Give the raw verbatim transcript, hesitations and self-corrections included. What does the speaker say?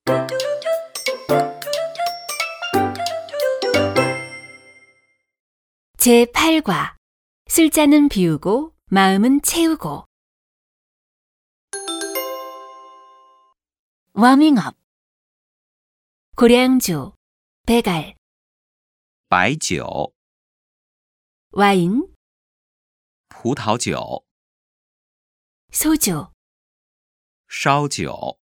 제팔 과 술잔은 비우고 마음은 채우고. 워밍업. 고량주, 배갈, 白酒、 와인, 葡萄酒、 소주. 烧酒。